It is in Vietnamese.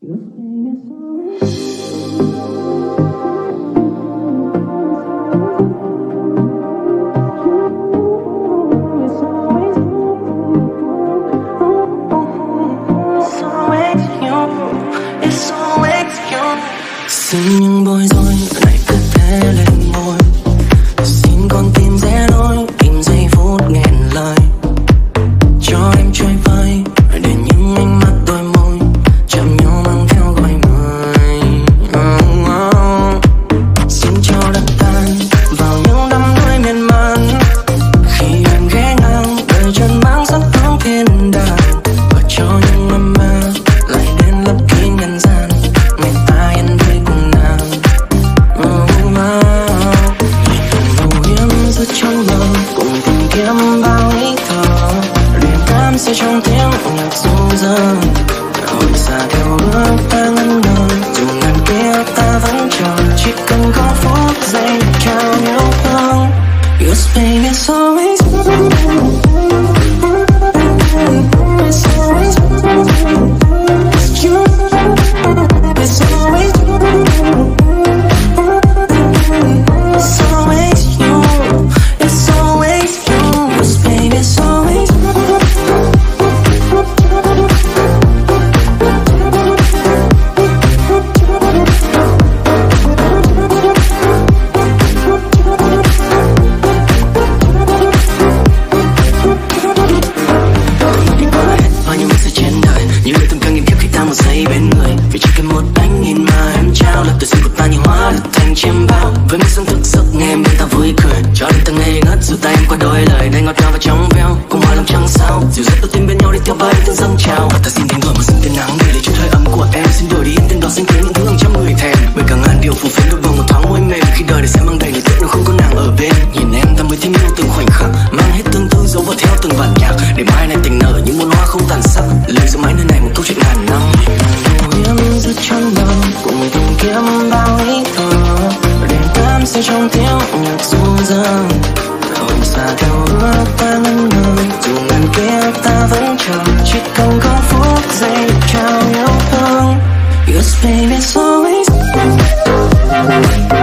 Xin những bối rối này cứ thế lên môi. Xin con tim rẽ lối, tìm giây phút nghẹn lời. Cho em chơi vơi để những ánh mắt đôi môi chạm nhau mang theo gọi mời. Xin cho đất tan vào những đắm đuối miên man. Khi em ghé ngang đời chân mang sắc hướng thiên đàng. Và cho những âm ma lại đến lấp kín nhân gian. Người ta yên vui cùng nàng. Hiếm giữa trong mơ cùng tìm kiếm bao ý thở. Đêm đắm say trong tiếng nhạc ru dâng. Hồi xa theo ước ta ngân ngờ. Dù ngàn kiếp ta vẫn chờ. Chỉ cần có phút giây trao yêu thương. Yes baby it's always it's always you. It's always it's always you. It's always you. Yes baby it's always bao nhiêu sự trên đời, những lời từng càng nghiêm khắc khi ta một giây bên người. Vì chỉ cần một ánh nhìn mà em trao là từ xin của ta như hóa được thành chiêm bao. Với mấy sáng thức giấc nghe em bên ta vui cười, cho đến từng ngây ngất dù tay em qua đôi lời này ngọt ngào và trong veo. Cùng hòa lòng trăng sao, dịu dắt đôi tim bên nhau đi theo bay từng dâng trào. Và ta xin tiếng đổi một dừng tiếng nắng để lấy chút hơi ấm của em. Xin đổi đi yên tên đỏ xanh kiếm những thứ hàng trăm người thèm. Bởi cả ngàn điều phù phiếm đôi vòng một thoáng môi mềm. Khi đời để sẽ mang đầy lời tiếc nếu không có nàng ở bên. Nhìn em ta mới thêm yêu từng khoảnh khắc, mang hết tương tư dấu vào theo từng bản nhạc. Để mai này tình nở những muôn hoa không tàn sắc. Lời giữa mãi nơi này một câu chuyện ngàn năm. Hiếm giữa trong mơ cùng tìm kiếm bao ý thở. Đêm đắm say trong tiếng nhạc ru dâng. Hồi xa theo ước ta ngân ngờ. Dù ngàn kiếp ta vẫn chờ. Chỉ cần có phút giây trao yêu thương. Yes baby it's always